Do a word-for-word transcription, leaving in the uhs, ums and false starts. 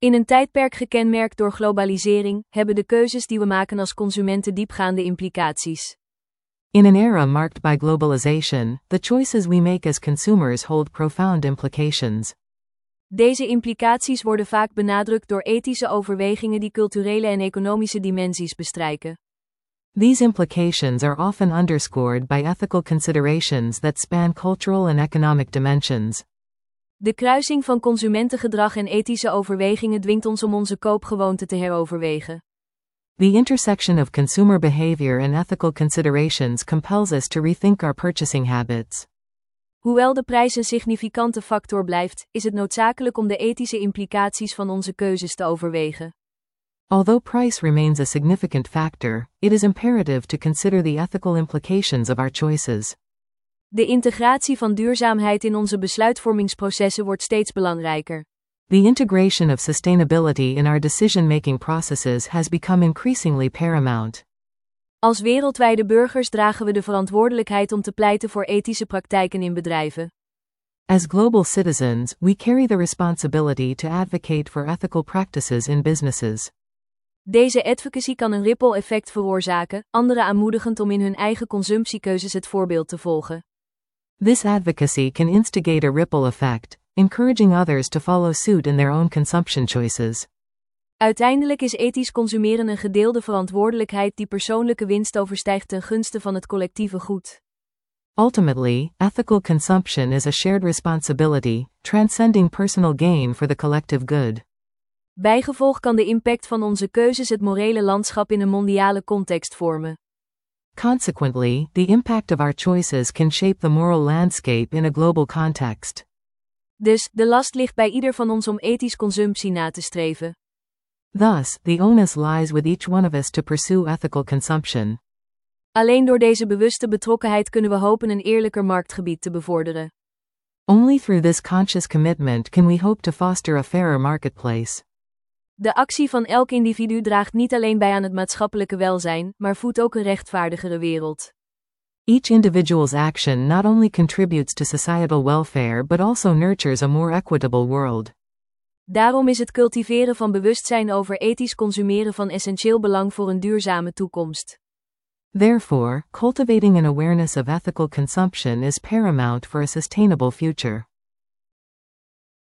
In een tijdperk gekenmerkt door globalisering, hebben de keuzes die we maken als consumenten diepgaande implicaties. In an era marked by globalization, the choices we make as consumers hold profound implications. Deze implicaties worden vaak benadrukt door ethische overwegingen die culturele en economische dimensies bestrijken. These implications are often underscored by ethical considerations that span cultural and economic dimensions. De kruising van consumentengedrag en ethische overwegingen dwingt ons om onze koopgewoonten te heroverwegen. The intersection of consumer behavior and ethical considerations compels us to rethink our purchasing habits. Hoewel de prijs een significante factor blijft, is het noodzakelijk om de ethische implicaties van onze keuzes te overwegen. Although price remains a significant factor, it is imperative to consider the ethical implications of our choices. De integratie van duurzaamheid in onze besluitvormingsprocessen wordt steeds belangrijker. The integration of sustainability in our decision-making processes has become increasingly paramount. Als wereldwijde burgers dragen we de verantwoordelijkheid om te pleiten voor ethische praktijken in bedrijven. As global citizens, we carry the responsibility to advocate for ethical practices in businesses. Deze advocacy kan een ripple-effect veroorzaken, anderen aanmoedigend om in hun eigen consumptiekeuzes het voorbeeld te volgen. This advocacy can instigate a ripple effect, encouraging others to follow suit in their own consumption choices. Uiteindelijk is ethisch consumeren een gedeelde verantwoordelijkheid die persoonlijke winst overstijgt ten gunste van het collectieve goed. Ultimately, ethical consumption is a shared responsibility, transcending personal gain for the collective good. Bijgevolg kan de impact van onze keuzes het morele landschap in een mondiale context vormen. Consequently, the impact of our choices can shape the moral landscape in a global context. Dus, de last ligt bij ieder van ons om ethisch consumptie na te streven. Thus, the onus lies with each one of us to pursue ethical consumption. Alleen door deze bewuste betrokkenheid kunnen we hopen een eerlijker marktgebied te bevorderen. Only through this conscious commitment can we hope to foster a fairer marketplace. De actie van elk individu draagt niet alleen bij aan het maatschappelijke welzijn, maar voedt ook een rechtvaardigere wereld. Each individual's action not only contributes to societal welfare but also nurtures a more equitable world. Daarom is het cultiveren van bewustzijn over ethisch consumeren van essentieel belang voor een duurzame toekomst. Therefore, cultivating an awareness of ethical consumption is paramount for a sustainable future.